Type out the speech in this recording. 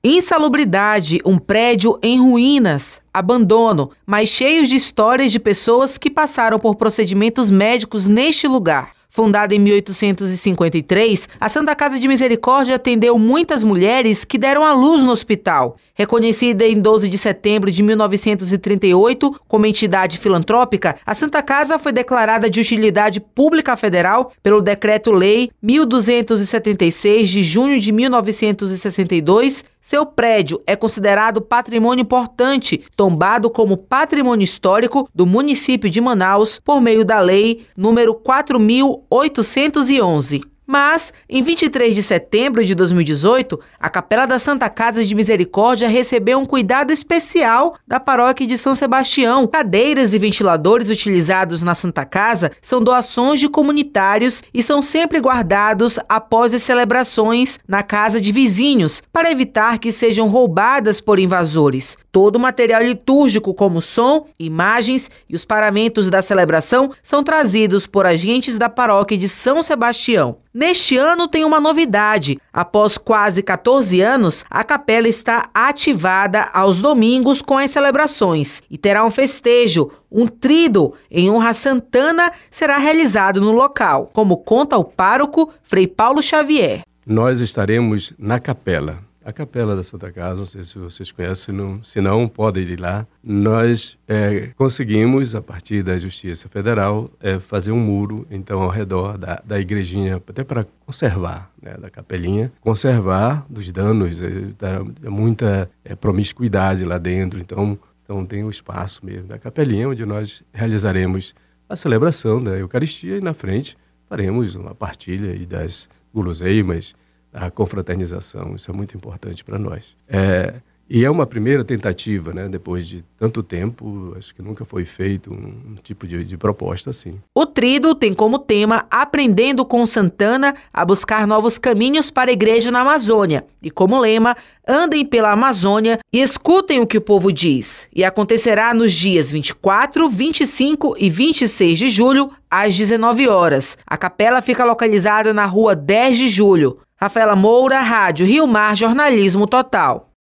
Insalubridade, um prédio em ruínas, abandono, mas cheios de histórias de pessoas que passaram por procedimentos médicos neste lugar. Fundada em 1853, a Santa Casa de Misericórdia atendeu muitas mulheres que deram à luz no hospital. Reconhecida em 12 de setembro de 1938 como entidade filantrópica, a Santa Casa foi declarada de utilidade pública federal pelo Decreto-Lei 1276 de junho de 1962. Seu prédio é considerado patrimônio importante, tombado como patrimônio histórico do município de Manaus por meio da Lei número 4.811. Mas, em 23 de setembro de 2018, a Capela da Santa Casa de Misericórdia recebeu um cuidado especial da paróquia de São Sebastião. Cadeiras e ventiladores utilizados na Santa Casa são doações de comunitários e são sempre guardados após as celebrações na casa de vizinhos, para evitar que sejam roubadas por invasores. Todo o material litúrgico, como som, imagens e os paramentos da celebração, são trazidos por agentes da paróquia de São Sebastião. Neste ano tem uma novidade. Após quase 14 anos, a capela está ativada aos domingos com as celebrações e terá um festejo. Um tríduo em honra a Santana será realizado no local, como conta o pároco Frei Paulo Xavier. Nós estaremos na capela. A Capela da Santa Casa, não sei se vocês conhecem, se não, podem ir lá. Nós conseguimos, a partir da Justiça Federal, fazer um muro, então, ao redor da igrejinha, até para conservar, né, da capelinha, conservar dos danos, muita promiscuidade lá dentro, então tem o espaço mesmo da capelinha, onde nós realizaremos a celebração da Eucaristia e na frente faremos uma partilha e das guloseimas, a confraternização. Isso é muito importante para nós. E é uma primeira tentativa, né? Depois de tanto tempo, acho que nunca foi feito um tipo de proposta assim. O tríduo tem como tema Aprendendo com Santana a buscar novos caminhos para a igreja na Amazônia. E como lema, andem pela Amazônia e escutem o que o povo diz. E acontecerá nos dias 24, 25 e 26 de julho, às 19 horas. A capela fica localizada na rua 10 de julho. Rafaela Moura, Rádio Rio Mar, Jornalismo Total.